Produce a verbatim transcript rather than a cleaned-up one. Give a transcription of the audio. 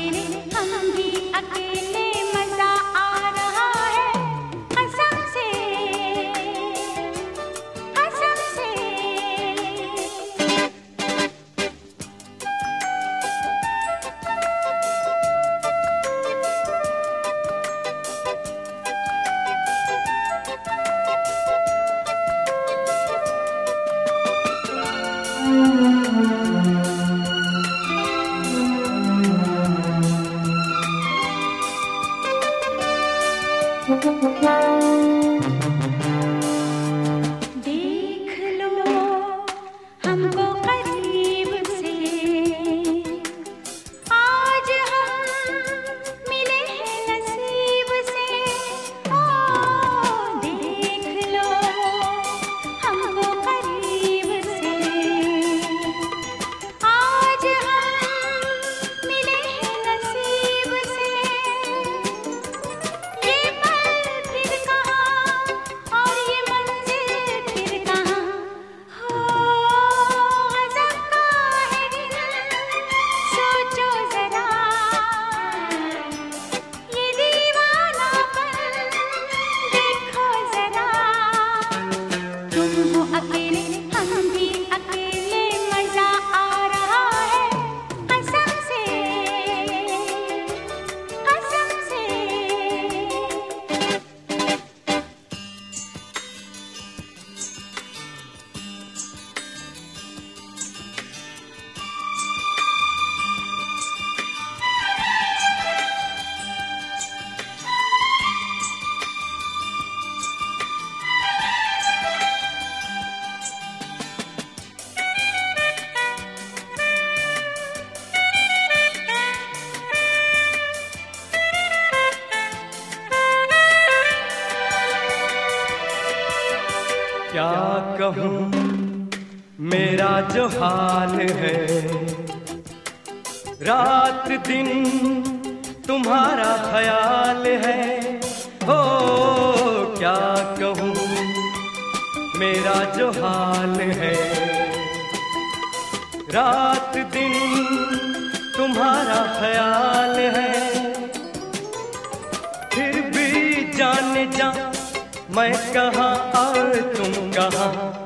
अकेले हम भी अकेले मजा आ रहा है कसम से कसम से। देख लो हमको करीब से, आज हम मिले हैं नसीब से। ओ देख लो हमको करीब से, आज हम मिले हैं नसीब से। ये पल फिर कहाँ और ये मंजिल फिर कहाँ, हो गज़ब का है दिन, सोचो ज़रा ये दीवानापन देखो ज़रा। तुम हो अकेले हम भी अकेले मज़ा आ रहा है कसम से कसम से। क्या कहूँ मेरा जो हाल है, रात दिन तुम्हारा ख्याल है। हो क्या कहूँ मेरा जो हाल है, रात दिन तुम्हारा ख्याल है। फिर भी जाने जा मैं कहाँ और तुम कहाँ,